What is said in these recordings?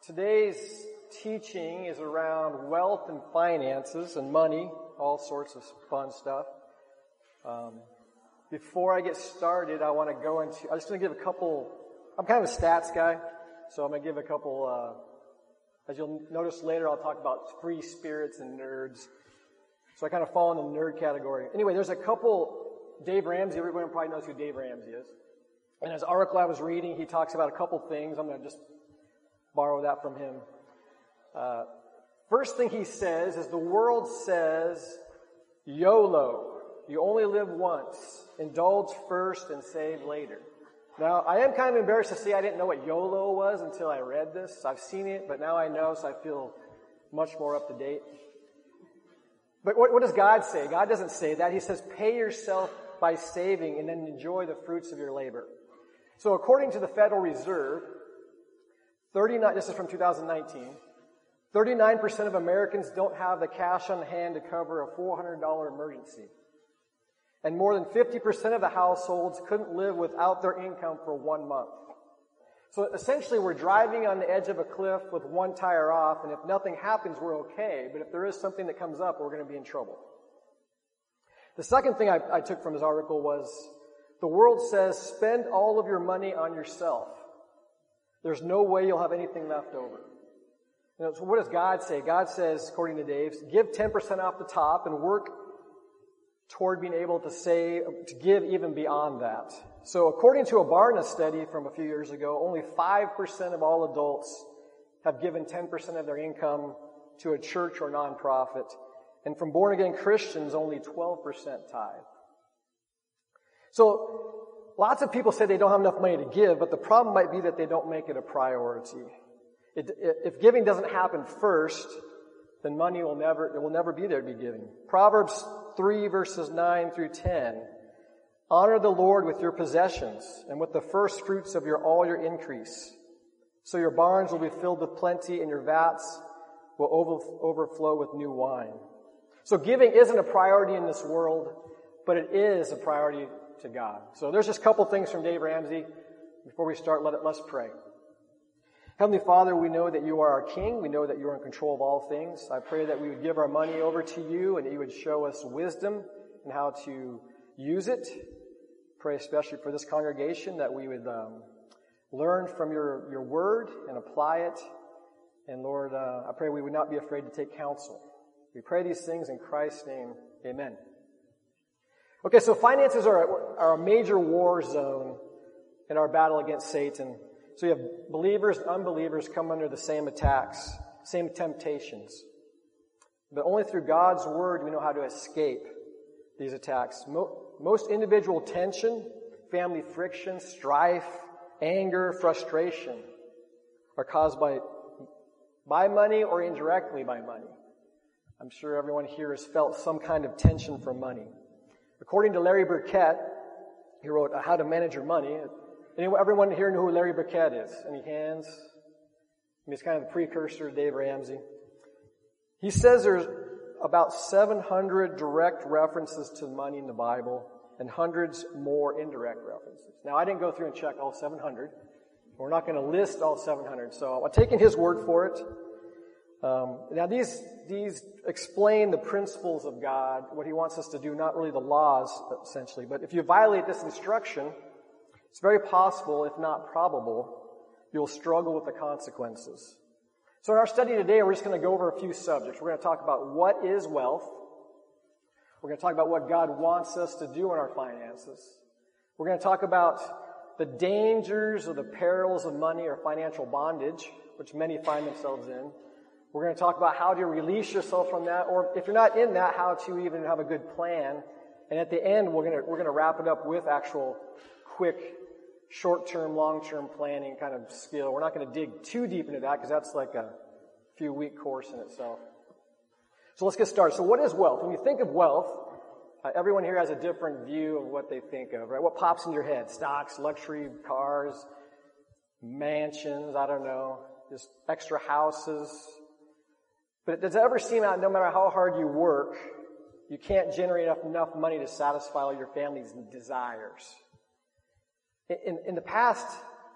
Today's teaching is around wealth and finances and money, all sorts of fun stuff. Before I get started, I'm just going to give a couple, I'm kind of a stats guy, so I'm going to give a couple, as you'll notice later, I'll talk about free spirits and nerds. So I kind of fall in the nerd category. Anyway, there's a couple, Dave Ramsey, everyone probably knows who Dave Ramsey is. In his article I was reading, he talks about a couple things. I'm going to just borrow that from him. First thing he says is the world says, YOLO. You only live once. Indulge first and save later. Now, I am kind of embarrassed to say I didn't know what YOLO was until I read this. I've seen it, but now I know, so I feel much more up to date. But what does God say? God doesn't say that. He says, pay yourself by saving and then enjoy the fruits of your labor. So according to the Federal Reserve, this is from 2019, 39% of Americans don't have the cash on hand to cover a $400 emergency. And more than 50% of the households couldn't live without their income for 1 month. So essentially we're driving on the edge of a cliff with one tire off, and if nothing happens, we're okay. But if there is something that comes up, we're going to be in trouble. The second thing I took from his article was, the world says, spend all of your money on yourself. There's no way you'll have anything left over. So what does God say? God says, according to Dave, give 10% off the top and work toward being able to give even beyond that. So according to a Barna study from a few years ago, only 5% of all adults have given 10% of their income to a church or nonprofit. And from born-again Christians, only 12% tithe. So lots of people say they don't have enough money to give, but the problem might be that they don't make it a priority. If giving doesn't happen first, then money will never be there to be giving. Proverbs 3 verses 9 through 10. Honor the Lord with your possessions and with the first fruits of all your increase. So your barns will be filled with plenty and your vats will overflow with new wine. So giving isn't a priority in this world, but it is a priority to God. So there's just a couple things from Dave Ramsey. Before we start, let's pray. Heavenly Father, we know that you are our King. We know that you are in control of all things. I pray that we would give our money over to you and that you would show us wisdom in how to use it. Pray especially for this congregation that we would learn from your word and apply it. And Lord, I pray we would not be afraid to take counsel. We pray these things in Christ's name. Amen. Okay, so finances are a major war zone in our battle against Satan. So you have believers and unbelievers come under the same attacks, same temptations. But only through God's word do we know how to escape these attacks. Most individual tension, family friction, strife, anger, frustration are caused by money or indirectly by money. I'm sure everyone here has felt some kind of tension for money. According to Larry Burkett, he wrote How to Manage Your Money. Everyone here know who Larry Burkett is? Any hands? He's kind of the precursor to Dave Ramsey. He says there's about 700 direct references to money in the Bible and hundreds more indirect references. Now, I didn't go through and check all 700. We're not going to list all 700. So I'm taking his word for it. Now, these explain the principles of God, what he wants us to do, not really the laws, essentially. But if you violate this instruction, it's very possible, if not probable, you'll struggle with the consequences. So in our study today, we're just going to go over a few subjects. We're going to talk about what is wealth. We're going to talk about what God wants us to do in our finances. We're going to talk about the dangers or the perils of money or financial bondage, which many find themselves in. We're going to talk about how to release yourself from that, or if you're not in that, how to even have a good plan. And at the end, we're going to wrap it up with actual quick, short-term, long-term planning kind of skill. We're not going to dig too deep into that because that's like a few-week course in itself. So let's get started. So what is wealth? When you think of wealth, everyone here has a different view of what they think of, right? What pops in your head? Stocks, luxury cars, mansions, I don't know, just extra houses. But does it ever seem that no matter how hard you work, you can't generate enough money to satisfy all your family's desires? In the past,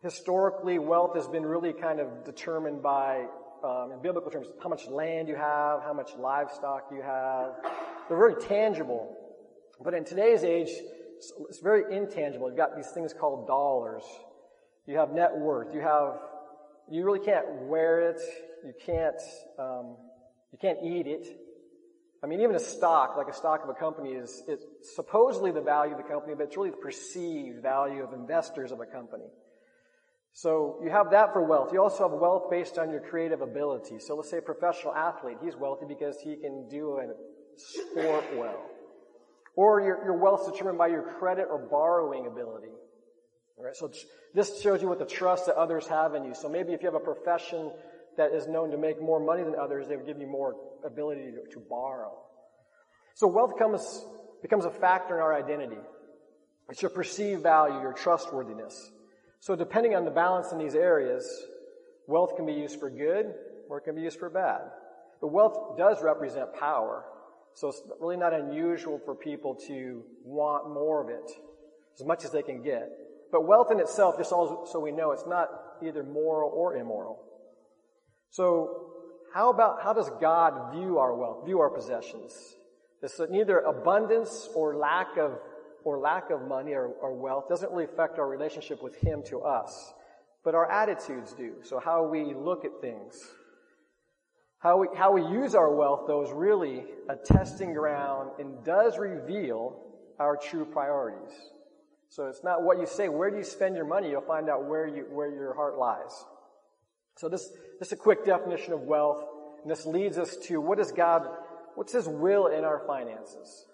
Historically, wealth has been really kind of determined by, in biblical terms, how much land you have, how much livestock you have. They're very tangible. But in today's age, it's very intangible. You've got these things called dollars. You have net worth. You really can't wear it. You can't eat it. I mean, even a stock, like a stock of a company, it's supposedly the value of the company, but it's really the perceived value of investors of a company. So you have that for wealth. You also have wealth based on your creative ability. So let's say a professional athlete, he's wealthy because he can do a sport well. Or your wealth is determined by your credit or borrowing ability. All right, so this shows you what the trust that others have in you. So maybe if you have a profession that is known to make more money than others, they would give you more ability to borrow. So wealth becomes a factor in our identity. It's your perceived value, your trustworthiness. So depending on the balance in these areas, wealth can be used for good or it can be used for bad. But wealth does represent power. So it's really not unusual for people to want more of it, as much as they can get. But wealth in itself, just so we know, it's not either moral or immoral. So how does God view our wealth, view our possessions? It's neither abundance or lack of money or wealth doesn't really affect our relationship with Him to us, but our attitudes do. So how we look at things. How we use our wealth, though, is really a testing ground and does reveal our true priorities. So it's not what you say. Where do you spend your money? You'll find out where your heart lies. So this is a quick definition of wealth, and this leads us to what's His will in our finances?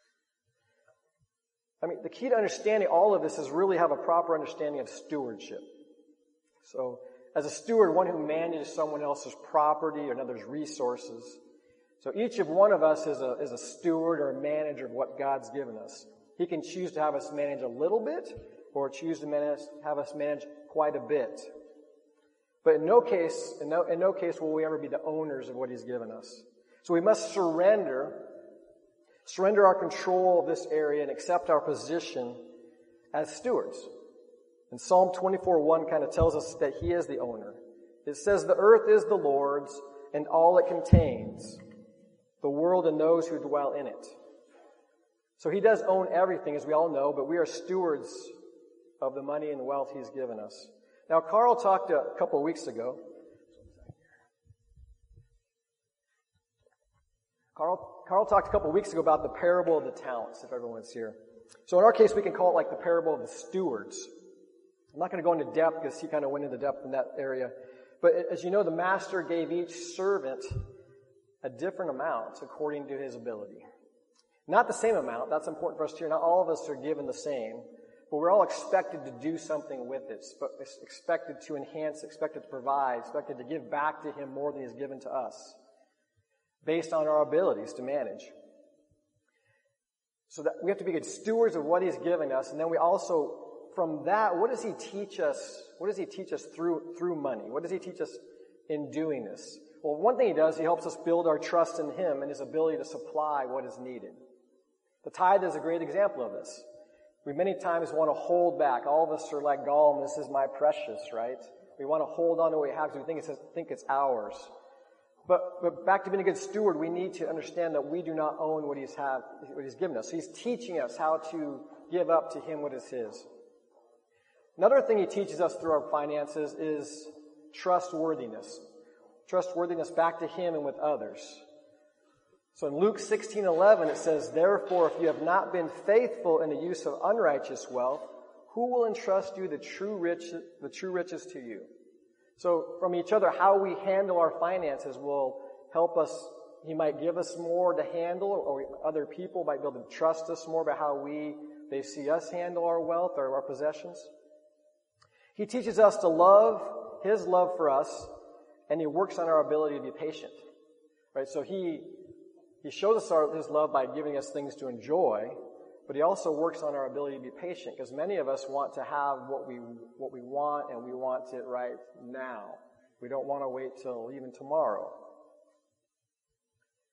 I mean, the key to understanding all of this is really have a proper understanding of stewardship. So, as a steward, one who manages someone else's property or another's resources. So each of one of us is a steward or a manager of what God's given us. He can choose to have us manage a little bit or choose to have us manage quite a bit. But in no case will we ever be the owners of what He's given us. So we must surrender our control of this area and accept our position as stewards. And Psalm 24:1 kind of tells us that He is the owner. It says, "The earth is the Lord's and all it contains, the world and those who dwell in it." So He does own everything, as we all know, but we are stewards of the money and the wealth He's given us. Now, Carl talked a couple of weeks ago. Carl talked a couple of weeks ago about the parable of the talents, if everyone's here. So in our case, we can call it like the parable of the stewards. I'm not going to go into depth because he kind of went into depth in that area. But as you know, the master gave each servant a different amount according to his ability. Not the same amount. That's important for us to hear. Not all of us are given the same. But we're all expected to do something with it. Expected to enhance, expected to provide, expected to give back to Him more than He's given to us, based on our abilities to manage. So that we have to be good stewards of what He's given us, and then we also, from that, what does He teach us? What does He teach us through money? What does He teach us in doing this? Well, one thing He does, He helps us build our trust in Him and His ability to supply what is needed. The tithe is a great example of this. We many times want to hold back. All of us are like Gollum, this is my precious, right? We want to hold on to what we have because we think it's ours. But back to being a good steward, we need to understand that we do not own what He's given us. So He's teaching us how to give up to Him what is His. Another thing He teaches us through our finances is trustworthiness. Trustworthiness back to Him and with others. So in Luke 16:11 it says, "Therefore, if you have not been faithful in the use of unrighteous wealth, who will entrust you the true riches to you?" So from each other, how we handle our finances will help us. He might give us more to handle, or other people might be able to trust us more by how they see us handle our wealth or our possessions. He teaches us to love, His love for us, and He works on our ability to be patient. Right? So He shows us His love by giving us things to enjoy, but He also works on our ability to be patient, because many of us want to have what we want, and we want it right now. We don't want to wait till even tomorrow.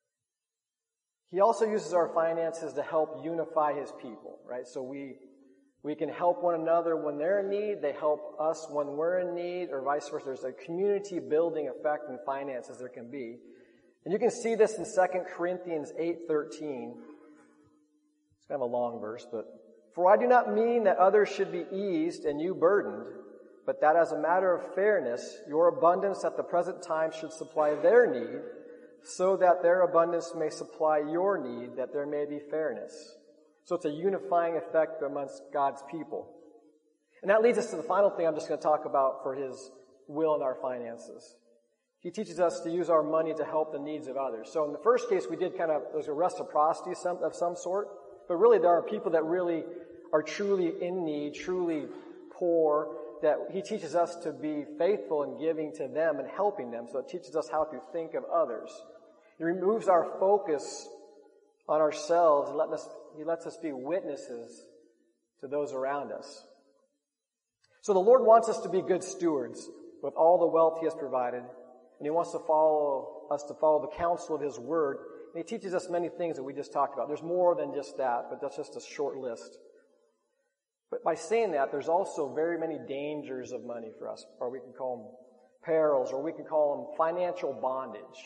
He also uses our finances to help unify His people, right? So we We can help one another when they're in need. They help us when we're in need, or vice versa. There's a community building effect in finances there can be. And you can see this in 2 Corinthians 8:13. It's kind of a long verse, but for I do not mean that others should be eased and you burdened, but that as a matter of fairness, your abundance at the present time should supply their need, so that their abundance may supply your need, that there may be fairness. So it's a unifying effect amongst God's people. And that leads us to the final thing I'm just going to talk about for His will in our finances. He teaches us to use our money to help the needs of others. So in the first case, we did there's a reciprocity of some sort, but really there are people that really are truly in need, truly poor, that He teaches us to be faithful in giving to them and helping them. So it teaches us how to think of others. He removes our focus on ourselves and He lets us be witnesses to those around us. So the Lord wants us to be good stewards with all the wealth He has provided, and He wants us to follow the counsel of His Word. And He teaches us many things that we just talked about. There's more than just that, but that's just a short list. But by saying that, there's also very many dangers of money for us, or we can call them perils, or we can call them financial bondage.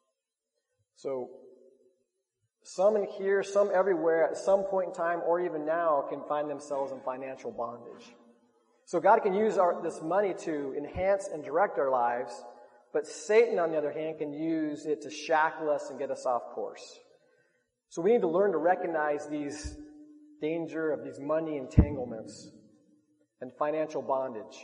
So some in here, some everywhere, at some point in time, or even now, can find themselves in financial bondage. So God can use this money to enhance and direct our lives, but Satan, on the other hand, can use it to shackle us and get us off course. So we need to learn to recognize these danger of these money entanglements and financial bondage.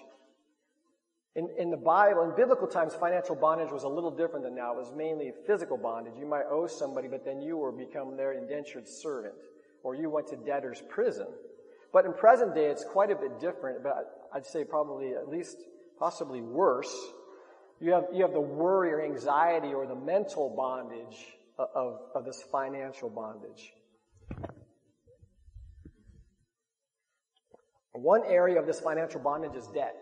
In the Bible, in biblical times, financial bondage was a little different than now. It was mainly physical bondage. You might owe somebody, but then you become their indentured servant, or you went to debtor's prison. But in present day, it's quite a bit different, but I'd say probably at least possibly worse. You have the worry or anxiety or the mental bondage of this financial bondage. One area of this financial bondage is debt.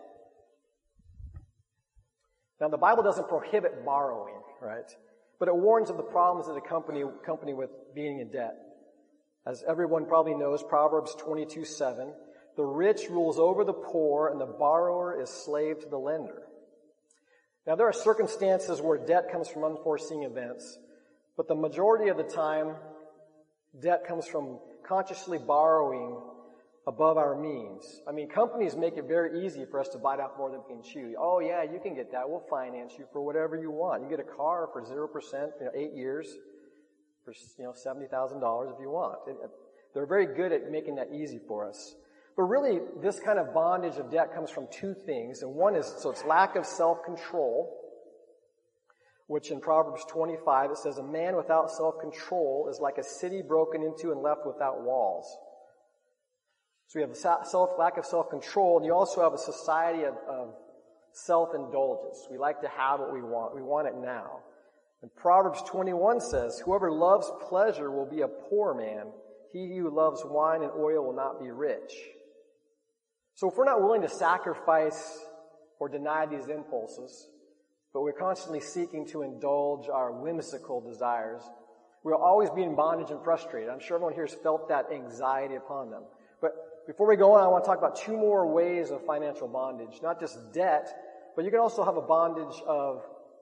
Now, the Bible doesn't prohibit borrowing, right? But it warns of the problems that accompany with being in debt. As everyone probably knows, Proverbs 22:7, the rich rules over the poor and the borrower is slave to the lender. Now, there are circumstances where debt comes from unforeseen events, but the majority of the time, debt comes from consciously borrowing above our means. I mean, companies make it very easy for us to bite off more than we can chew. Oh yeah, you can get that. We'll finance you for whatever you want. You get a car for 0%, 8 years for, $70,000 if you want. They're very good at making that easy for us. But really, this kind of bondage of debt comes from two things. And one is, it's lack of self-control, which in Proverbs 25, it says, a man without self-control is like a city broken into and left without walls. So we have lack of self-control, and you also have a society of self-indulgence. We like to have what we want. We want it now. And Proverbs 21 says, whoever loves pleasure will be a poor man. He who loves wine and oil will not be rich. So if we're not willing to sacrifice or deny these impulses, but we're constantly seeking to indulge our whimsical desires, we'll always be in bondage and frustrated. I'm sure everyone here has felt that anxiety upon them. But before we go on, I want to talk about two more ways of financial bondage. Not just debt, but you can also have a bondage of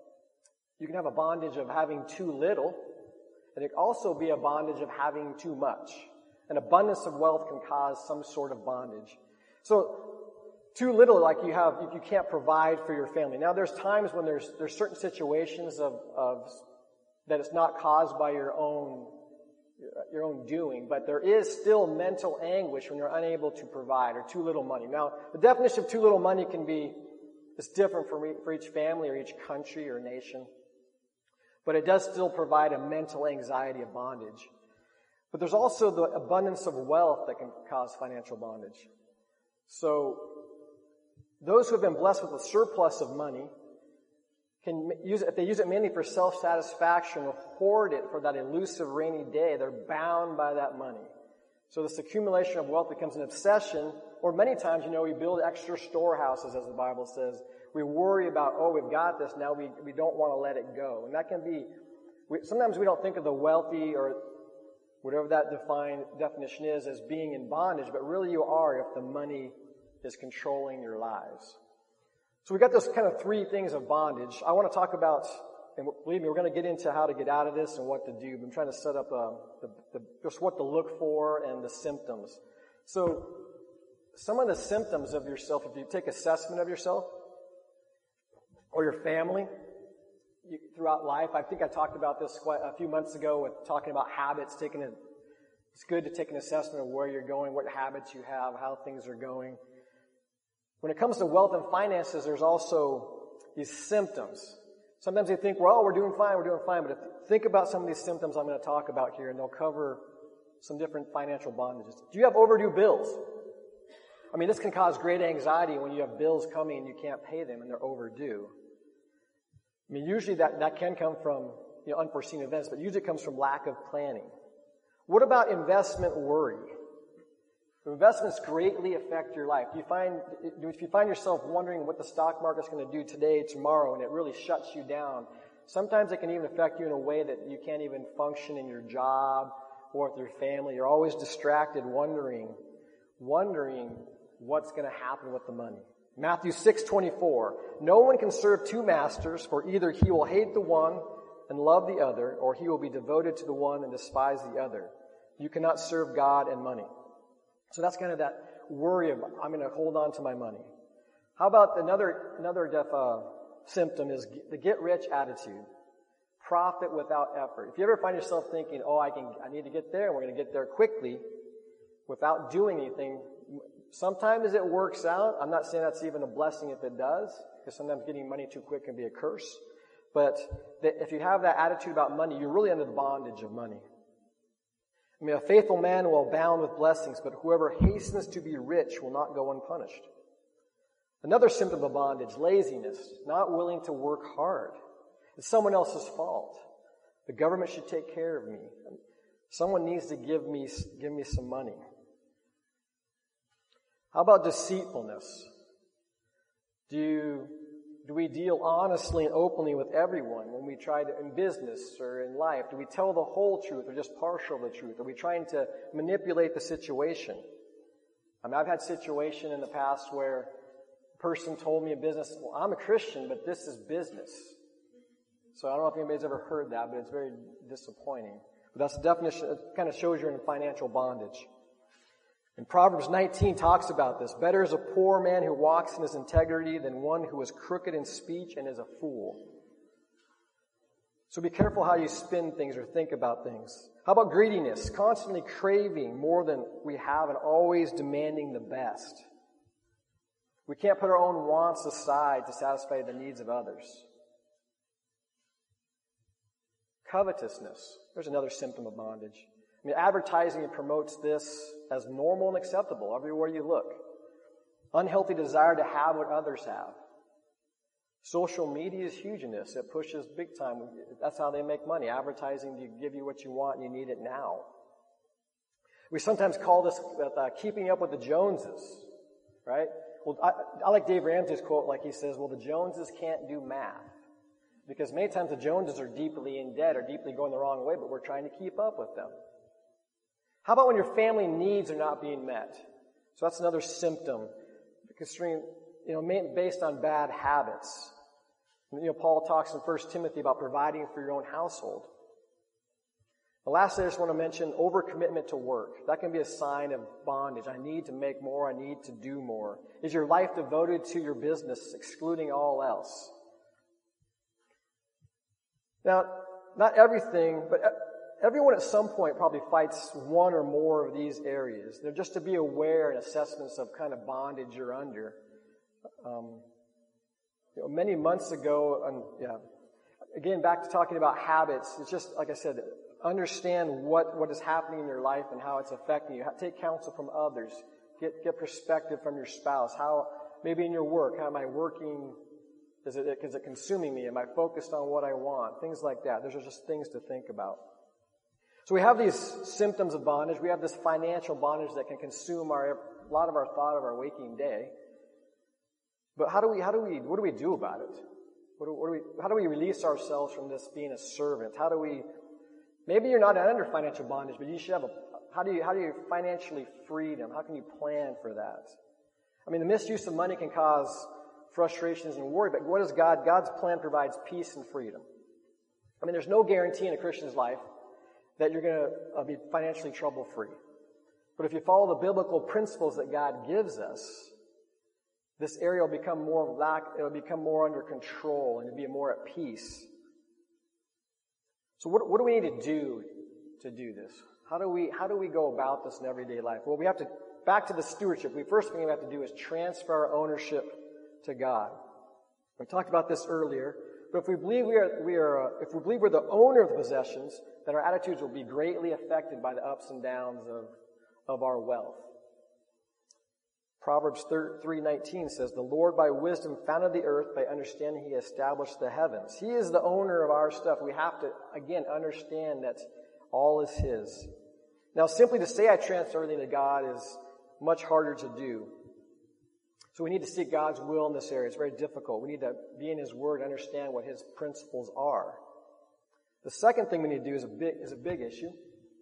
having too little, and it can also be a bondage of having too much. An abundance of wealth can cause some sort of bondage. So, too little, like you can't provide for your family. Now, there's times when there's certain situations of that it's not caused by your own doing, but there is still mental anguish when you're unable to provide or too little money. Now, the definition of too little money is different for each family or each country or nation, but it does still provide a mental anxiety of bondage. But there's also the abundance of wealth that can cause financial bondage. So, those who have been blessed with a surplus of money can use it, if they use it mainly for self-satisfaction or hoard it for that elusive rainy day, they're bound by that money. So this accumulation of wealth becomes an obsession, or many times, we build extra storehouses, as the Bible says. We worry about, we've got this, now we don't want to let it go. And that can be, sometimes we don't think of the wealthy or whatever that definition is, as being in bondage, but really you are if the money is controlling your lives. So we got those kind of three things of bondage. I want to talk about, and believe me, we're going to get into how to get out of this and what to do. But I'm trying to set up just what to look for and the symptoms. So some of the symptoms of yourself, if you take assessment of yourself or your family throughout life, I think I talked about this quite a few months ago with talking about habits. It's good to take an assessment of where you're going, what habits you have, how things are going. When it comes to wealth and finances, there's also these symptoms. Sometimes you think, well, we're doing fine. But think about some of these symptoms I'm going to talk about here, and they'll cover some different financial bondages. Do you have overdue bills? I mean, this can cause great anxiety when you have bills coming and you can't pay them and they're overdue. I mean, usually that can come from unforeseen events, but usually it comes from lack of planning. What about investment worry? Investments greatly affect your life. If you find yourself wondering what the stock market's going to do today, tomorrow, and it really shuts you down, sometimes it can even affect you in a way that you can't even function in your job or with your family. You're always distracted, wondering what's going to happen with the money. Matthew 6:24. No one can serve two masters, for either he will hate the one and love the other, or he will be devoted to the one and despise the other. You cannot serve God and money. So that's kind of that worry of, I'm going to hold on to my money. How about another symptom is the get-rich attitude. Profit without effort. If you ever find yourself thinking, I need to get there, and we're going to get there quickly, without doing anything, sometimes it works out. I'm not saying that's even a blessing if it does, because sometimes getting money too quick can be a curse. But if you have that attitude about money, you're really under the bondage of money. I mean, a faithful man will abound with blessings, but whoever hastens to be rich will not go unpunished. Another symptom of bondage, laziness, not willing to work hard. It's someone else's fault. The government should take care of me. Someone needs to give me some money. How about deceitfulness? Do we deal honestly and openly with everyone when we try to, in business or in life? Do we tell the whole truth or just partial of the truth? Are we trying to manipulate the situation? I mean, I've had situation in the past where a person told me in business, well, I'm a Christian, but this is business. So I don't know if anybody's ever heard that, but it's very disappointing. But that's the definition. It kind of shows you're in financial bondage. And Proverbs 19 talks about this. Better is a poor man who walks in his integrity than one who is crooked in speech and is a fool. So be careful how you spin things or think about things. How about greediness? Constantly craving more than we have and always demanding the best. We can't put our own wants aside to satisfy the needs of others. Covetousness. There's another symptom of bondage. I mean, advertising promotes this as normal and acceptable everywhere you look. Unhealthy desire to have what others have. Social media is huge in this. It pushes big time. That's how they make money. Advertising to give you what you want and you need it now. We sometimes call this keeping up with the Joneses, right? Well, I like Dave Ramsey's quote, like he says, well, the Joneses can't do math. Because many times the Joneses are deeply in debt or deeply going the wrong way, but we're trying to keep up with them. How about when your family needs are not being met? So that's another symptom, based on bad habits. Paul talks in 1 Timothy about providing for your own household. And lastly, I just want to mention overcommitment to work. That can be a sign of bondage. I need to make more. I need to do more. Is your life devoted to your business, excluding all else? Now, not everything, but everyone at some point probably fights one or more of these areas. They're just to be aware and assessments of kind of bondage you're under. Many months ago, again, back to talking about habits, it's just, like I said, understand what is happening in your life and how it's affecting you. Take counsel from others. Get perspective from your spouse. How, maybe in your work, how am I working? Is it consuming me? Am I focused on what I want? Things like that. Those are just things to think about. So we have these symptoms of bondage. We have this financial bondage that can consume a lot of our thought of our waking day. But what do we do about it? How do we release ourselves from this being a servant? How do we Maybe you're not under financial bondage, but you should have how do you financially freedom? How can you plan for that? I mean, the misuse of money can cause frustrations and worry, but what does God's plan provides peace and freedom. I mean, there's no guarantee in a Christian's life that you're going to be financially trouble-free. But if you follow the biblical principles that God gives us, this area will become it'll become more under control and it'll be more at peace. So what do we need to do this? How do we go about this in everyday life? Well, we have to, back to the stewardship. The first thing we have to do is transfer our ownership to God. We talked about this earlier, but if we believe if we believe we're the owner of the possessions, then our attitudes will be greatly affected by the ups and downs of our wealth. Proverbs 3:19 says, "The Lord by wisdom founded the earth, by understanding He established the heavens." He is the owner of our stuff. We have to, again, understand that all is His. Now, simply to say I transfer everything to God is much harder to do. So we need to seek God's will in this area. It's very difficult. We need to be in His Word, understand what His principles are. The second thing we need to do is a big issue.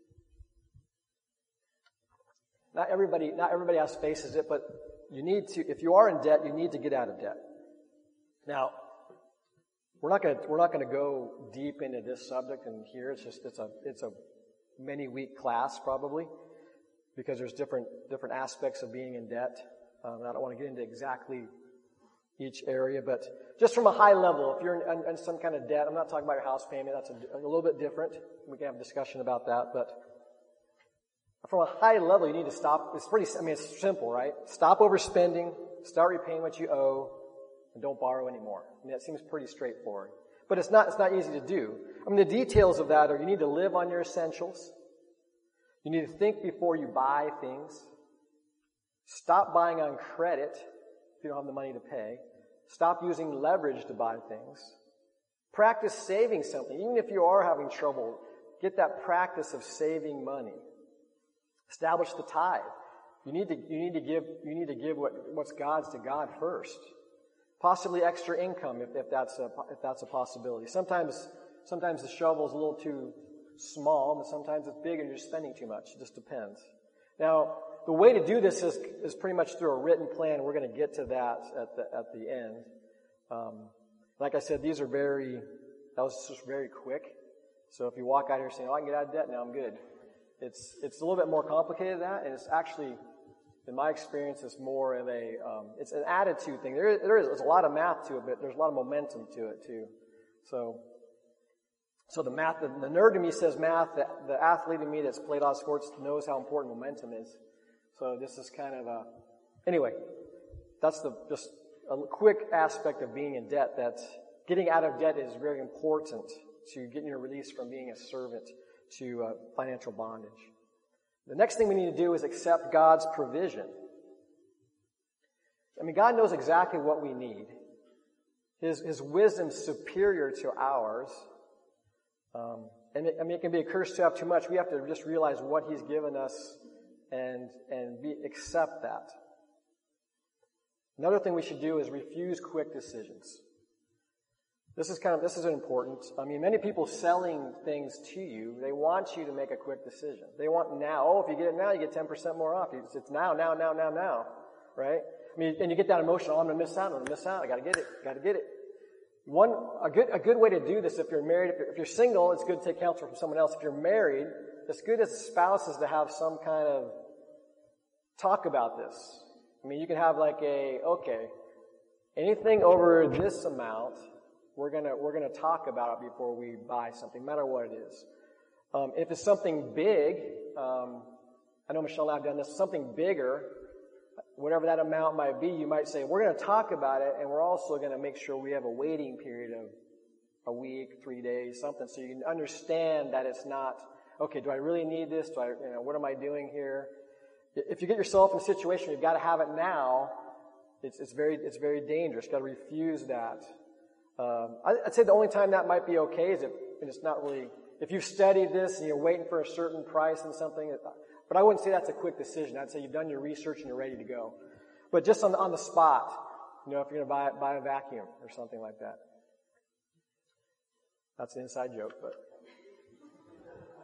Not everybody else faces it, but you need to, if you are in debt, you need to get out of debt. Now, we're not going to go deep into this subject in here. It's a many-week class probably, because there's different aspects of being in debt. I don't want to get into exactly each area, but just from a high level, if you're in some kind of debt, I'm not talking about your house payment. That's a little bit different. We can have a discussion about that, but from a high level, you need to stop. It's simple, right? Stop overspending, start repaying what you owe, and don't borrow anymore. I mean, that seems pretty straightforward. But it's not easy to do. I mean, the details of that are you need to live on your essentials. You need to think before you buy things. Stop buying on credit if you don't have the money to pay. Stop using leverage to buy things. Practice saving something. Even if you are having trouble, get that practice of saving money. Establish the tithe. You need to give what's God's to God first. Possibly extra income if that's a possibility. Sometimes the shovel is a little too small, but sometimes it's big and you're spending too much. It just depends. Now, the way to do this is pretty much through a written plan. We're going to get to that at the end. Like I said, that was just very quick. So if you walk out here saying, "Oh, I can get out of debt now, I'm good," it's a little bit more complicated than that, and it's actually, in my experience, it's more of it's an attitude thing. There's a lot of math to it, but there's a lot of momentum to it too. So the math, the nerd in me says math. The athlete in me that's played a lot of sports knows how important momentum is. So this is kind of anyway, that's just a quick aspect of being in debt. That getting out of debt is very important to getting your release from being a servant to financial bondage. The next thing we need to do is accept God's provision. I mean, God knows exactly what we need. His wisdom is superior to ours. It can be a curse to have too much. We have to just realize what He's given us and accept that. Another thing we should do is refuse quick decisions. This is important. I mean, many people selling things to you, they want you to make a quick decision. They want now. Oh, if you get it now, you get 10% more off. It's now, right? I mean, and you get that emotion. Oh, I'm going to miss out. I got to get it. A good way to do this, if you're married, if you're single, it's good to take counsel from someone else. If you're married, it's good as spouses to have some kind of talk about this. I mean, you can have anything over this amount, we're gonna talk about it before we buy something, no matter what it is. If it's something big, I know Michelle and I have done this, something bigger, whatever that amount might be, you might say, we're going to talk about it, and we're also going to make sure we have a waiting period of a week, 3 days, something, so you can understand that it's not, okay, do I really need this? What am I doing here? If you get yourself in a situation where you've got to have it now, it's very dangerous. You've got to refuse that. I'd say the only time that might be okay is if you've studied this and you're waiting for a certain price and something. But I wouldn't say that's a quick decision. I'd say you've done your research and you're ready to go. But just on the spot, if you're going to buy a vacuum or something like that. That's an inside joke, but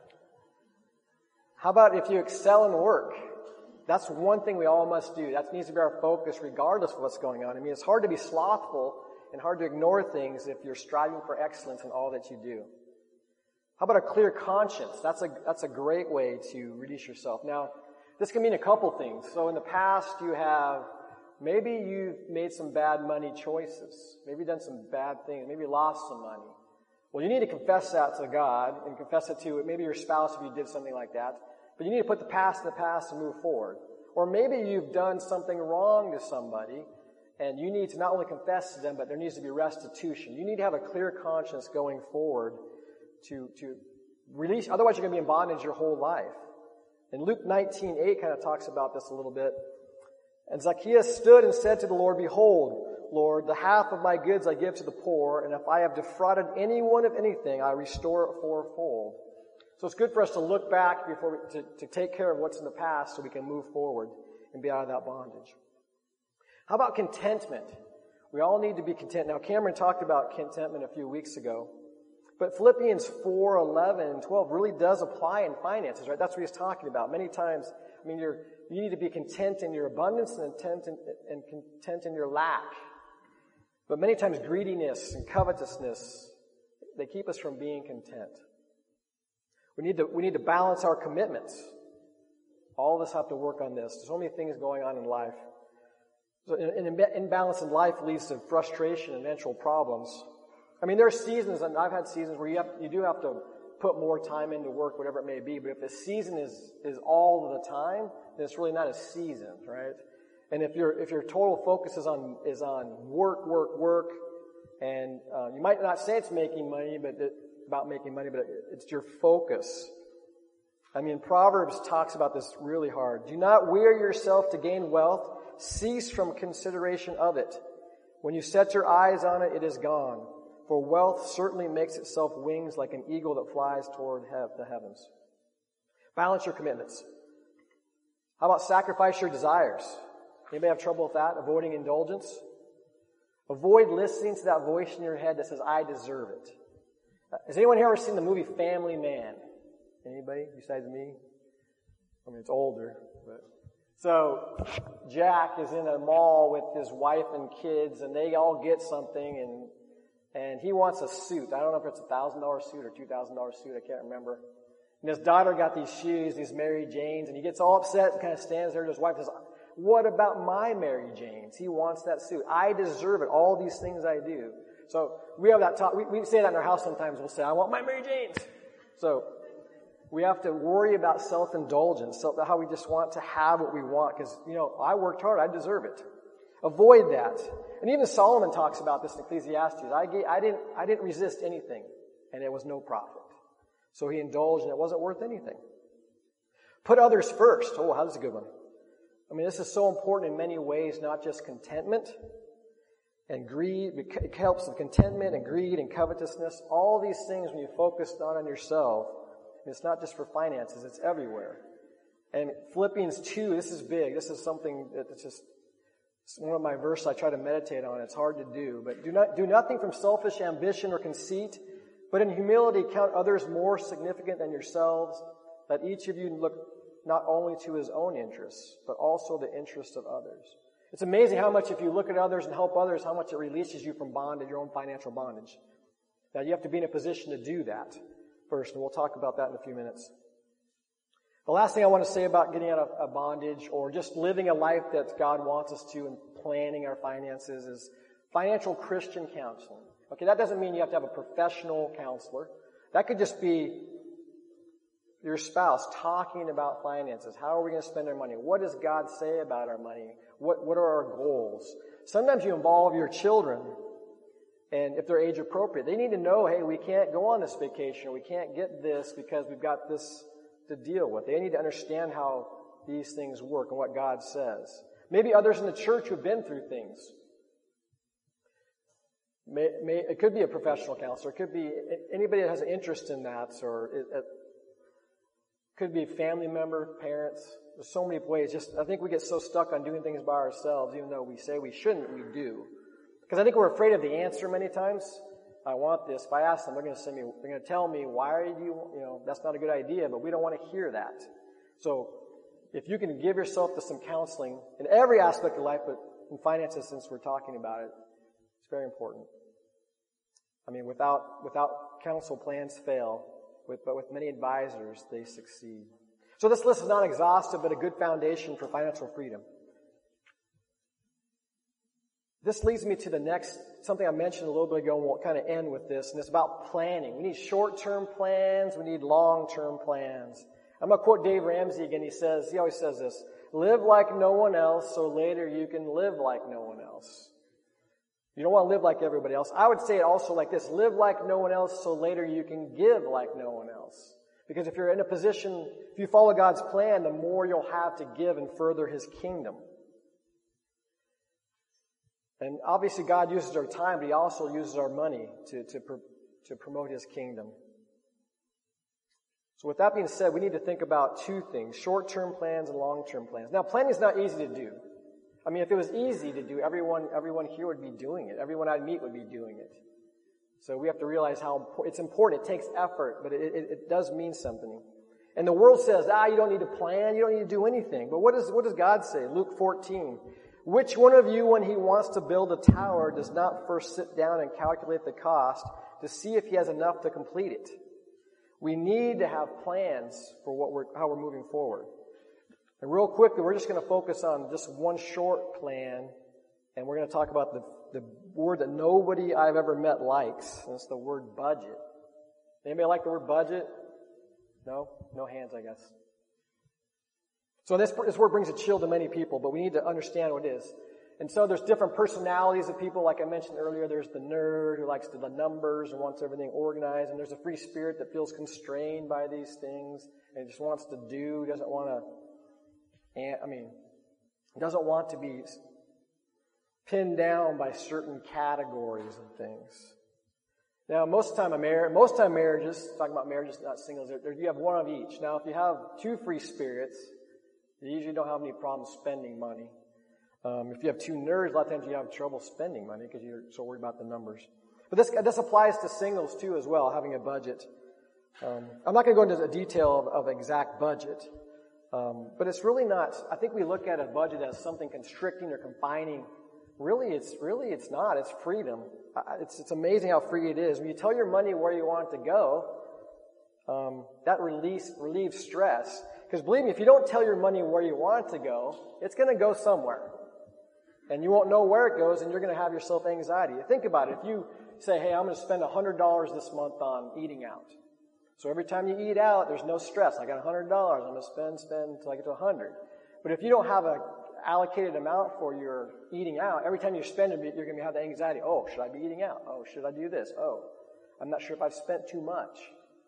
How about if you excel in work? That's one thing we all must do. That needs to be our focus regardless of what's going on. I mean, it's hard to be slothful and hard to ignore things if you're striving for excellence in all that you do. How about a clear conscience? That's a great way to release yourself. Now, this can mean a couple things. So in the past, maybe you've made some bad money choices. Maybe you've done some bad things. Maybe you lost some money. Well, you need to confess that to God and confess it to maybe your spouse if you did something like that. But you need to put the past in the past and move forward. Or maybe you've done something wrong to somebody and you need to not only confess to them, but there needs to be restitution. You need to have a clear conscience going forward to release. Otherwise, you're going to be in bondage your whole life. And Luke 19:8 kind of talks about this a little bit. And Zacchaeus stood and said to the Lord, "Behold, Lord, the half of my goods I give to the poor, and if I have defrauded anyone of anything, I restore it fourfold." So it's good for us to look back to take care of what's in the past so we can move forward and be out of that bondage. How about contentment? We all need to be content. Now, Cameron talked about contentment a few weeks ago, but Philippians 4:11 and 12 really does apply in finances, right? That's what he's talking about. Many times, I mean, you need to be content in your abundance and content in your lack. But many times greediness and covetousness, they keep us from being content. We need to balance our commitments. All of us have to work on this. There's so many things going on in life. So an imbalance in life leads to frustration and eventual problems. I mean, there are seasons, and I've had seasons where you do have to put more time into work, whatever it may be. But if the season is all the time, then it's really not a season, right? And if your total focus is on work, and you might not say it's making money, but about making money, but it's your focus. I mean, Proverbs talks about this really hard. Do not wear yourself to gain wealth. Cease from consideration of it. When you set your eyes on it, it is gone. For wealth certainly makes itself wings like an eagle that flies toward the heavens. Balance your commitments. How about sacrifice your desires? Anybody have trouble with that? Avoiding indulgence? Avoid listening to that voice in your head that says, "I deserve it." Has anyone here ever seen the movie Family Man? Anybody besides me? I mean, it's older, but... So, Jack is in a mall with his wife and kids, and they all get something, and he wants a suit. I don't know if it's $1,000 suit or $2,000 suit, I can't remember. And his daughter got these shoes, these Mary Janes, and he gets all upset and kind of stands there, and his wife says, "What about my Mary Janes? He wants that suit. I deserve it. All these things I do." So we have that talk. We say that in our house sometimes. We'll say, "I want my Mary Janes." So we have to worry about self-indulgence, how we just want to have what we want. Because, I worked hard. I deserve it. Avoid that. And even Solomon talks about this in Ecclesiastes. I didn't resist anything, and it was no profit. So he indulged, and it wasn't worth anything. Put others first. Oh, that's a good one. I mean, this is so important in many ways, not just contentment and greed. It helps with contentment and greed and covetousness. All these things, when you focus not on yourself, it's not just for finances, it's everywhere. And Philippians 2, this is big. This is something that's just it's one of my verses I try to meditate on. It's hard to do. But do nothing from selfish ambition or conceit, but in humility count others more significant than yourselves. Let each of you look not only to his own interests, but also the interests of others. It's amazing how much if you look at others and help others, how much it releases you from bondage, your own financial bondage. Now you have to be in a position to do that first, and we'll talk about that in a few minutes. The last thing I want to say about getting out of bondage or just living a life that God wants us to and planning our finances is financial Christian counseling. Okay, that doesn't mean you have to have a professional counselor. That could just be your spouse talking about finances. How are we going to spend our money? What does God say about our money? What are our goals? Sometimes you involve your children, and if they're age appropriate, they need to know, hey, we can't go on this vacation, or we can't get this because we've got this to deal with. They need to understand how these things work and what God says. Maybe others in the church who've been through things. It could be a professional counselor. It could be anybody that has an interest in that, or it could be a family member, parents. There's so many ways. I think we get so stuck on doing things by ourselves, even though we say we shouldn't, we do. Because I think we're afraid of the answer many times. I want this. If I ask them, they're going to tell me, why are you, that's not a good idea, but we don't want to hear that. So if you can give yourself to some counseling in every aspect of life, but in finances, since we're talking about it, it's very important. I mean, without counsel, plans fail, but with many advisors, they succeed. So this list is not exhaustive, but a good foundation for financial freedom. This leads me to the next, something I mentioned a little bit ago, and we'll kind of end with this, and it's about planning. We need short-term plans, we need long-term plans. I'm going to quote Dave Ramsey again. He always says this, live like no one else so later you can live like no one else. You don't want to live like everybody else. I would say it also like this, live like no one else so later you can give like no one else. Because if you're in a position, if you follow God's plan, the more you'll have to give and further His kingdom. And obviously God uses our time, but He also uses our money to promote His kingdom. So with that being said, we need to think about two things, short-term plans and long-term plans. Now, planning is not easy to do. I mean, if it was easy to do, everyone here would be doing it. Everyone I'd meet would be doing it. So we have to realize how it's important. It takes effort, but it does mean something. And the world says, you don't need to plan, you don't need to do anything. But what does God say? Luke 14. Which one of you, when he wants to build a tower, does not first sit down and calculate the cost to see if he has enough to complete it? We need to have plans for how we're moving forward. And real quickly, we're just going to focus on just one short plan, and we're going to talk about the word that nobody I've ever met likes, and it's the word budget. Anybody like the word budget? No? No hands, I guess. So this word brings a chill to many people, but we need to understand what it is. And so there's different personalities of people, like I mentioned earlier. There's the nerd who likes the numbers and wants everything organized, and there's a free spirit that feels constrained by these things and just wants to do, doesn't want to be pinned down by certain categories and things. Now, most time marriages, talking about marriages, not singles, you have one of each. Now, if you have two free spirits, you usually don't have any problem spending money. If you have two nerds, a lot of times you have trouble spending money because you're so worried about the numbers. But this applies to singles too as well, having a budget. I'm not going to go into the detail of exact budget, but it's really not. I think we look at a budget as something constricting or confining. Really, it's not. It's freedom. It's amazing how free it is. When you tell your money where you want it to go, that relieves stress. Because believe me, if you don't tell your money where you want it to go, it's going to go somewhere. And you won't know where it goes, and you're going to have yourself anxiety. Think about it. If you say, hey, I'm going to spend $100 this month on eating out. So every time you eat out, there's no stress. I got $100. I'm going to spend until I get to 100. But if you don't have an allocated amount for your eating out, every time you spend it, you're going to have the anxiety. Oh, should I be eating out? Oh, should I do this? Oh, I'm not sure if I've spent too much.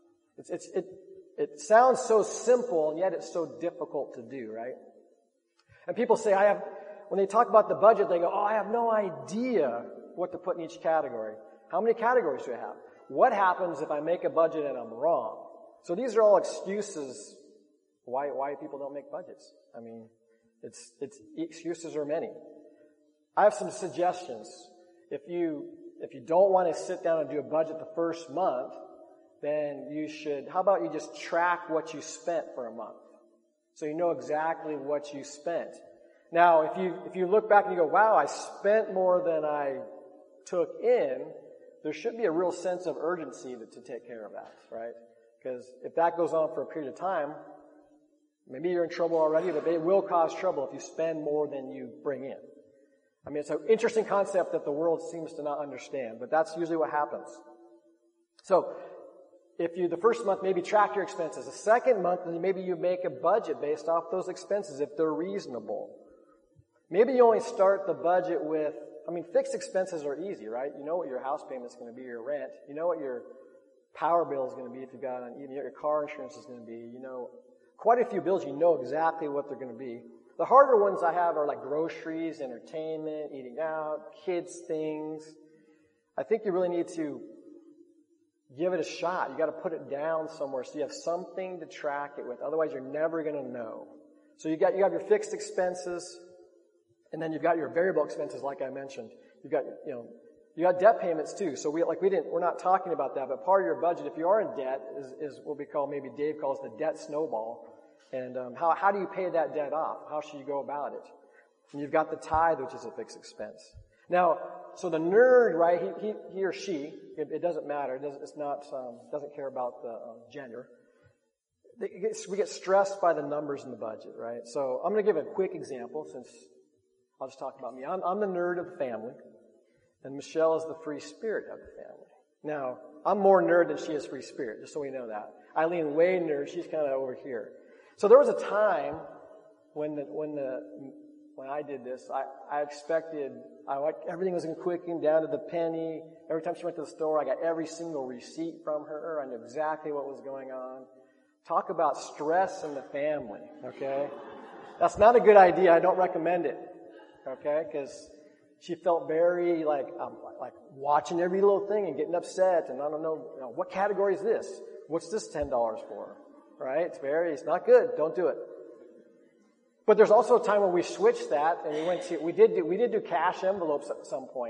It sounds so simple, and yet it's so difficult to do, right? And people say, when they talk about the budget, they go, I have no idea what to put in each category. How many categories do I have? What happens if I make a budget and I'm wrong? So these are all excuses why people don't make budgets. I mean, excuses are many. I have some suggestions. If you don't want to sit down and do a budget the first month, then how about you just track what you spent for a month? So you know exactly what you spent. Now, if you look back and you go, wow, I spent more than I took in, there should be a real sense of urgency to take care of that, right? Because if that goes on for a period of time, maybe you're in trouble already, but it will cause trouble if you spend more than you bring in. I mean, it's an interesting concept that the world seems to not understand, but that's usually what happens. So, the first month, maybe track your expenses. The second month, maybe you make a budget based off those expenses if they're reasonable. Maybe you only start the budget with, fixed expenses are easy, right? You know what your house payment is going to be, your rent. You know what your power bill is going to be if you've got you know what your car insurance is going to be. You know, quite a few bills, you know exactly what they're going to be. The harder ones I have are like groceries, entertainment, eating out, kids things. I think you really need to give it a shot. You got to put it down somewhere so you have something to track it with. Otherwise, you're never going to know. So you have your fixed expenses, and then you've got your variable expenses, like I mentioned. You got debt payments too. So we're not talking about that, but part of your budget, if you are in debt, is what maybe Dave calls the debt snowball. And how do you pay that debt off? How should you go about it? And you've got the tithe, which is a fixed expense. Now, so the nerd, right? He or she, it doesn't matter. It doesn't care about the gender. We get stressed by the numbers in the budget, right? So I'm going to give a quick example since I'll just talk about me. I'm the nerd of the family, and Michelle is the free spirit of the family. Now, I'm more nerd than she is free spirit, just so we know that. Eileen way nerd, she's kind of over here. So there was a time when I did this, I expected, everything was clicking down to the penny. Every time she went to the store, I got every single receipt from her. I knew exactly what was going on. Talk about stress in the family, okay? That's not a good idea. I don't recommend it, okay? Because she felt very like watching every little thing and getting upset. And I don't know, what category is this? What's this $10 for? Right? It's not good. Don't do it. But there's also a time when we switched that and we did do cash envelopes at some point.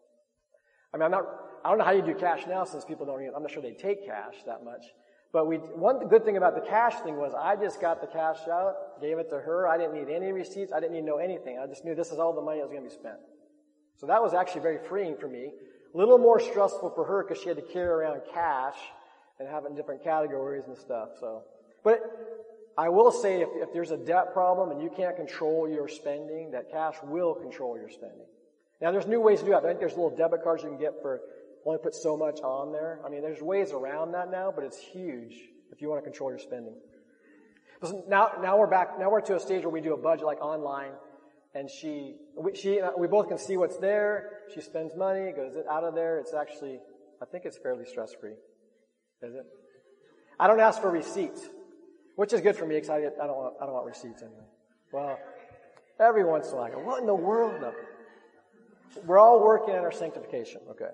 I mean, I don't know how you do cash now since people I'm not sure they take cash that much. But one good thing about the cash thing was I just got the cash out, gave it to her. I didn't need any receipts. I didn't need to know anything. I just knew this is all the money that was going to be spent. So that was actually very freeing for me. A little more stressful for her because she had to carry around cash and have it in different categories and stuff. But I will say if there's a debt problem and you can't control your spending, that cash will control your spending. Now there's new ways to do that. I think there's little debit cards you can get for only put so much on there. I mean, there's ways around that now, but it's huge if you want to control your spending. Now we're back. Now we're to a stage where we do a budget like online, and we both can see what's there. She spends money, goes out of there. It's actually, I think it's fairly stress-free. Is it? I don't ask for receipts, which is good for me because I don't want receipts anyway. Well, every once in a while, I go, what in the world? No. We're all working on our sanctification. Okay.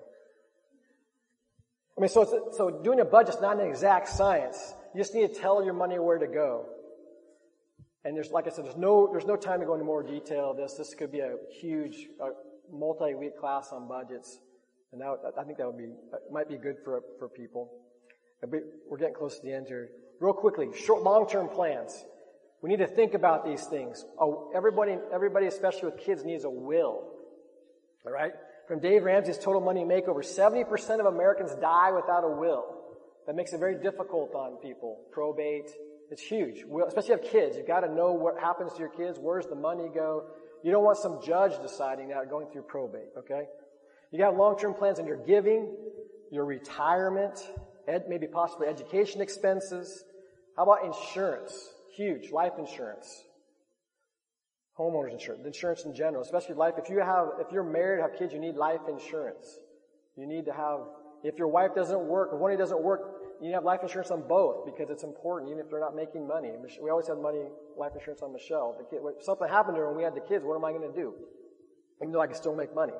I mean, so doing a budget's not an exact science. You just need to tell your money where to go. And like I said, there's no time to go into more detail of this. This could be a huge multi-week class on budgets, and I think might be good for people. We're getting close to the end here. Real quickly, long-term plans. We need to think about these things. Everybody, especially with kids, needs a will. All right? From Dave Ramsey's Total Money Makeover, 70% of Americans die without a will. That makes it very difficult on people. Probate, it's huge. Especially if you have kids. You've got to know what happens to your kids. Where's the money go? You don't want some judge deciding that going through probate, okay? You got long-term plans on your giving, your retirement, maybe possibly education expenses. How about insurance? Huge. Life insurance. Homeowners insurance in general, especially life. If you're married, have kids, you need life insurance. You need to have, if your wife doesn't work, or one of you doesn't work, you need to have life insurance on both because it's important, even if they're not making money. We always have life insurance on Michelle. If something happened to her when we had the kids, what am I going to do? Even though I can still make money.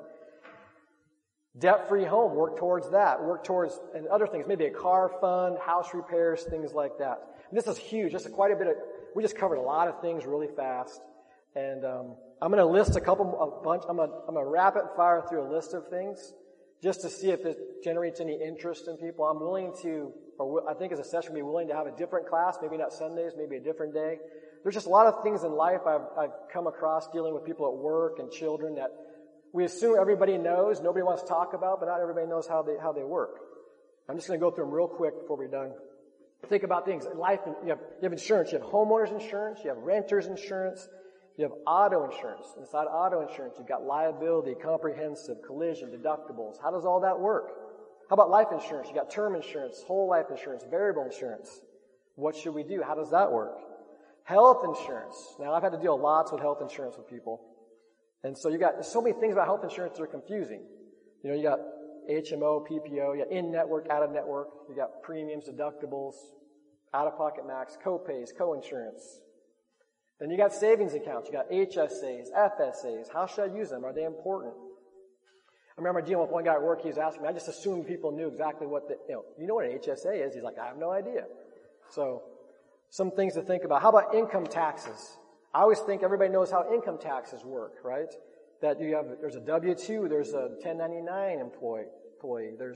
Debt-free home, work towards that. And other things, maybe a car fund, house repairs, things like that. And this is huge. This is quite a bit we just covered a lot of things really fast. And I'm going to list I'm going to rapid fire through a list of things just to see if it generates any interest in people. I'm willing to, I think as a session, be willing to have a different class, maybe not Sundays, maybe a different day. There's just a lot of things in life I've come across dealing with people at work and children that we assume everybody knows, nobody wants to talk about, but not everybody knows how they work. I'm just going to go through them real quick before we're done. Think about things. In life, you have insurance. You have homeowners insurance. You have renters insurance. You have auto insurance. Inside auto insurance, you've got liability, comprehensive, collision, deductibles. How does all that work? How about life insurance? You got term insurance, whole life insurance, variable insurance. What should we do? How does that work? Health insurance. Now, I've had to deal lots with health insurance with people. And so there's so many things about health insurance that are confusing. You got HMO, PPO, you got in-network, out-of-network, you got premiums, deductibles, out-of-pocket max, co-pays, co-insurance. Then you got savings accounts, you got HSAs, FSAs. How should I use them? Are they important? I remember dealing with one guy at work, he was asking me, I just assumed people knew exactly what you know what an HSA is? He's like, I have no idea. So, some things to think about. How about income taxes? I always think everybody knows how income taxes work, right? That there's a W-2, there's a 1099 employee, there's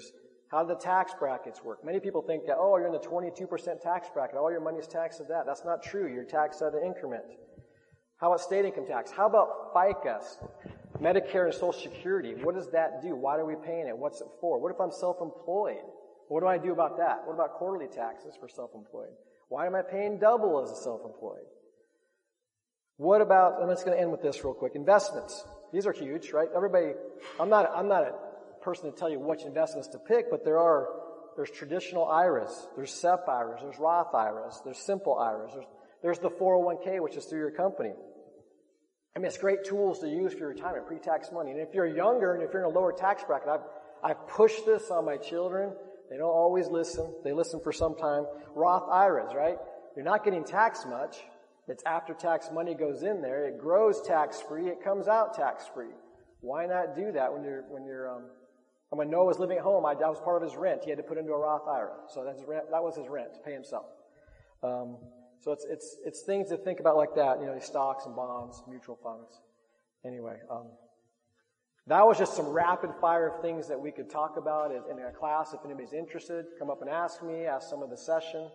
How do the tax brackets work? Many people think that, oh, you're in the 22% tax bracket. All your money's taxed at that. That's not true. You're taxed at an increment. How about state income tax? How about FICA, Medicare and Social Security? What does that do? Why are we paying it? What's it for? What if I'm self-employed? What do I do about that? What about quarterly taxes for self-employed? Why am I paying double as a self-employed? What about, I'm just going to end with this real quick, investments. These are huge, right? Everybody, I'm not a person to tell you which investments to pick, but there's traditional IRAs, there's SEP IRAs, there's Roth IRAs, there's simple IRAs, there's the 401k, which is through your company. I mean, it's great tools to use for your retirement, pre-tax money. And if you're younger and if you're in a lower tax bracket, I've pushed this on my children. They don't always listen. They listen for some time. Roth IRAs, right? You're not getting taxed much. It's after-tax money goes in there. It grows tax-free. It comes out tax-free. Why not do that when Noah was living at home, I was part of his rent. He had to put into a Roth IRA. So that was his rent to pay himself. So it's things to think about like that, these stocks and bonds, mutual funds. Anyway, that was just some rapid fire of things that we could talk about in a class. If anybody's interested, come up and ask me, ask some of the session.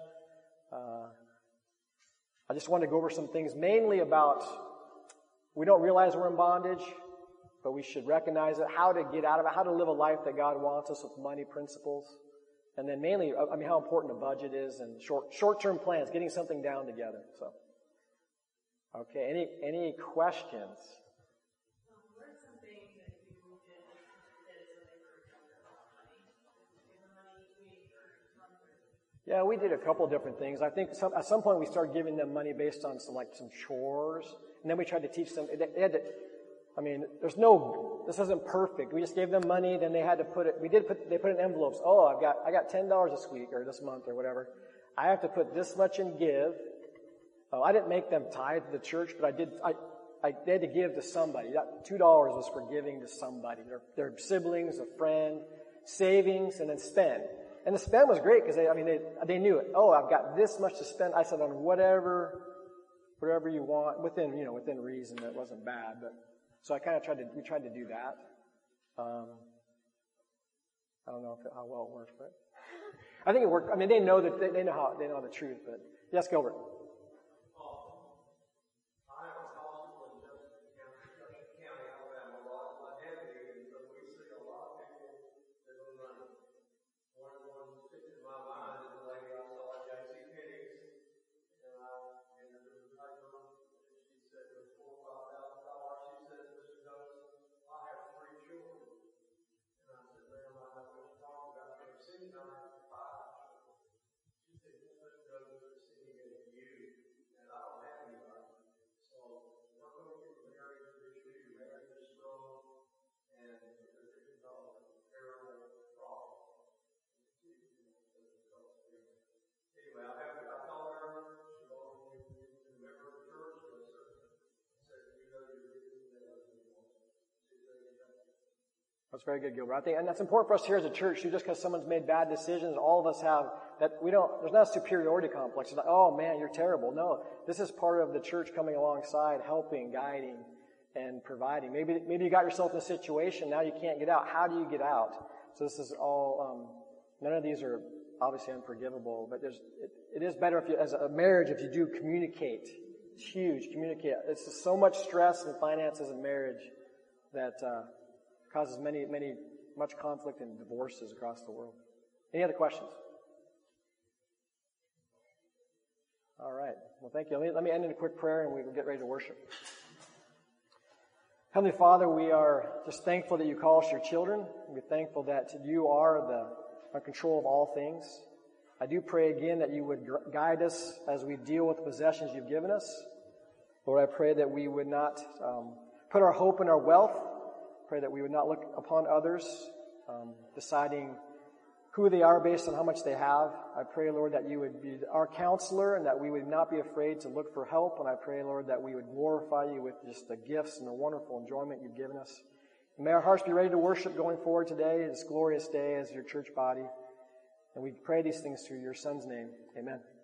I just wanted to go over some things mainly about, we don't realize we're in bondage, but we should recognize it, how to get out of it, how to live a life that God wants us with money principles. And then mainly, how important a budget is and short-term plans, getting something down together. So, okay, any questions? What are some things that you did that is really about money? Yeah, we did a couple of different things. I think at some point we started giving them money based on some chores, and then we tried to teach them. They had to. This isn't perfect. We just gave them money, then they had to they put in envelopes. Oh, I got $10 this week or this month or whatever. I have to put this much in give. Oh, I didn't make them tithe to the church, but they had to give to somebody. That $2 was for giving to somebody. Their siblings, a friend, savings, and then spend. And the spend was great because they knew it. Oh, I've got this much to spend. I said on whatever you want within reason. It wasn't bad, but. So we tried to do that. I don't know how well it worked, but I think it worked. I mean, they know the truth, but yes, Gilbert. That's very good, Gilbert. I think, and that's important for us here as a church too. Just because someone's made bad decisions, all of us have that. There's not a superiority complex. It's like, oh man, you're terrible. No, this is part of the church coming alongside, helping, guiding, and providing. Maybe you got yourself in a situation now you can't get out. How do you get out? So this is all. None of these are obviously unforgivable, but it is better as a marriage if you do communicate. It's huge. Communicate. It's just so much stress and finances in marriage that. Causes much conflict and divorces across the world. Any other questions? All right. Well, thank you. Let me end in a quick prayer and we will get ready to worship. Heavenly Father, we are just thankful that you call us your children. We're thankful that you are in control of all things. I do pray again that you would guide us as we deal with the possessions you've given us. Lord, I pray that we would not put our hope in our wealth. Pray that we would not look upon others, deciding who they are based on how much they have. I pray, Lord, that you would be our counselor and that we would not be afraid to look for help. And I pray, Lord, that we would glorify you with just the gifts and the wonderful enjoyment you've given us. And may our hearts be ready to worship going forward today, this glorious day as your church body. And we pray these things through your Son's name. Amen.